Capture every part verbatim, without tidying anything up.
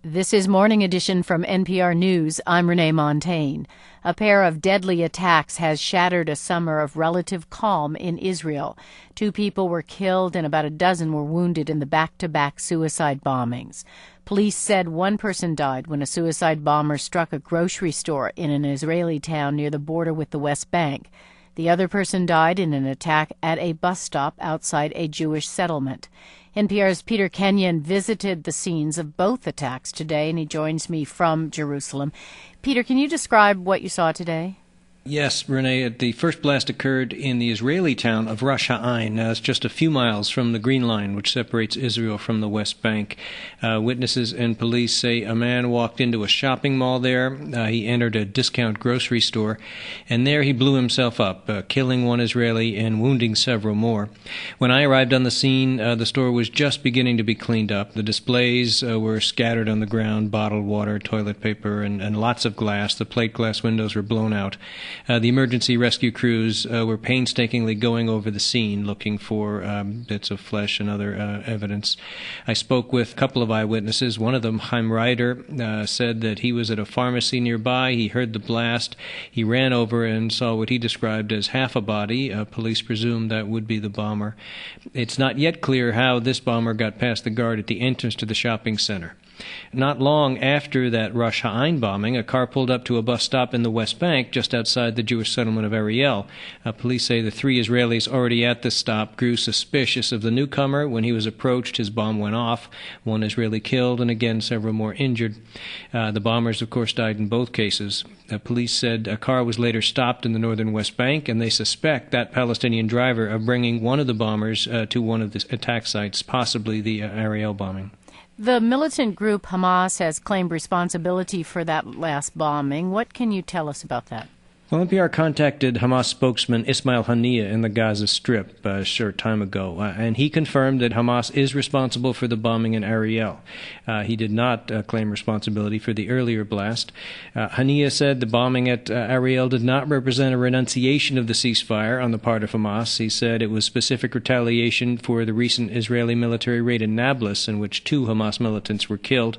This is Morning Edition from N P R News. I'm Renee Montaigne. A pair of deadly attacks has shattered a summer of relative calm in Israel. Two people were killed and about a dozen were wounded in the back-to-back suicide bombings. Police said one person died when a suicide bomber struck a grocery store in an Israeli town near the border with the West Bank. The other person died in an attack at a bus stop outside a Jewish settlement. N P R's Peter Kenyon visited the scenes of both attacks today, and he joins me from Jerusalem. Peter, can you describe what you saw today? Yes, Renee, the first blast occurred in the Israeli town of Rosh Ha'ain. Uh, it's just a few miles from the Green Line, which separates Israel from the West Bank. Uh, witnesses and police say a man walked into a shopping mall there. Uh, he entered a discount grocery store, and there he blew himself up, uh, killing one Israeli and wounding several more. When I arrived on the scene, uh, the store was just beginning to be cleaned up. The displays uh, were scattered on the ground, bottled water, toilet paper, and, and lots of glass. The plate glass windows were blown out. Uh, the emergency rescue crews uh, were painstakingly going over the scene, looking for um, bits of flesh and other uh, evidence. I spoke with a couple of eyewitnesses. One of them, Chaim Ryder, uh, said that he was at a pharmacy nearby. He heard the blast. He ran over and saw what he described as half a body. Uh, police presumed that would be the bomber. It's not yet clear how this bomber got past the guard at the entrance to the shopping center. Not long after that Rosh Ha'ain bombing, a car pulled up to a bus stop in the West Bank just outside the Jewish settlement of Ariel. Uh, police say the three Israelis already at the stop grew suspicious of the newcomer. When he was approached, his bomb went off. One Israeli killed and again several more injured. Uh, the bombers, of course, died in both cases. Uh, police said a car was later stopped in the northern West Bank, and they suspect that Palestinian driver of bringing one of the bombers uh, to one of the attack sites, possibly the uh, Ariel bombing. The militant group Hamas has claimed responsibility for that last bombing. What can you tell us about that? Well, N P R contacted Hamas spokesman Ismail Haniyeh in the Gaza Strip uh, a short time ago, uh, and he confirmed that Hamas is responsible for the bombing in Ariel. Uh, he did not uh, claim responsibility for the earlier blast. Uh, Haniyeh said the bombing at uh, Ariel did not represent a renunciation of the ceasefire on the part of Hamas. He said it was specific retaliation for the recent Israeli military raid in Nablus, in which two Hamas militants were killed.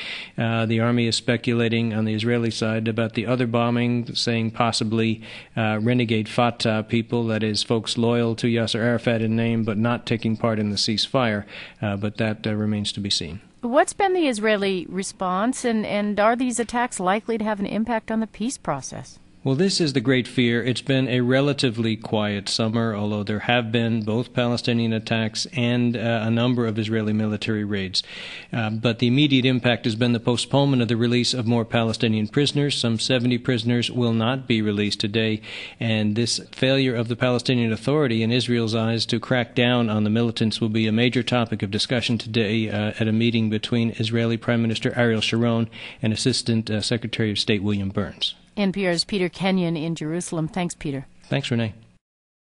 Uh, the army is speculating on the Israeli side about the other bombing, saying possibly uh, renegade Fatah people, that is, folks loyal to Yasser Arafat in name but not taking part in the ceasefire. Uh, but that uh, remains to be seen. What's been the Israeli response, and, and are these attacks likely to have an impact on the peace process? Well, this is the great fear. It's been a relatively quiet summer, although there have been both Palestinian attacks and uh, a number of Israeli military raids. Uh, but the immediate impact has been the postponement of the release of more Palestinian prisoners. Some seventy prisoners will not be released today, and this failure of the Palestinian Authority in Israel's eyes to crack down on the militants will be a major topic of discussion today uh, at a meeting between Israeli Prime Minister Ariel Sharon and Assistant uh, Secretary of State William Burns. N P R's Peter Kenyon in Jerusalem. Thanks, Peter. Thanks, Renee.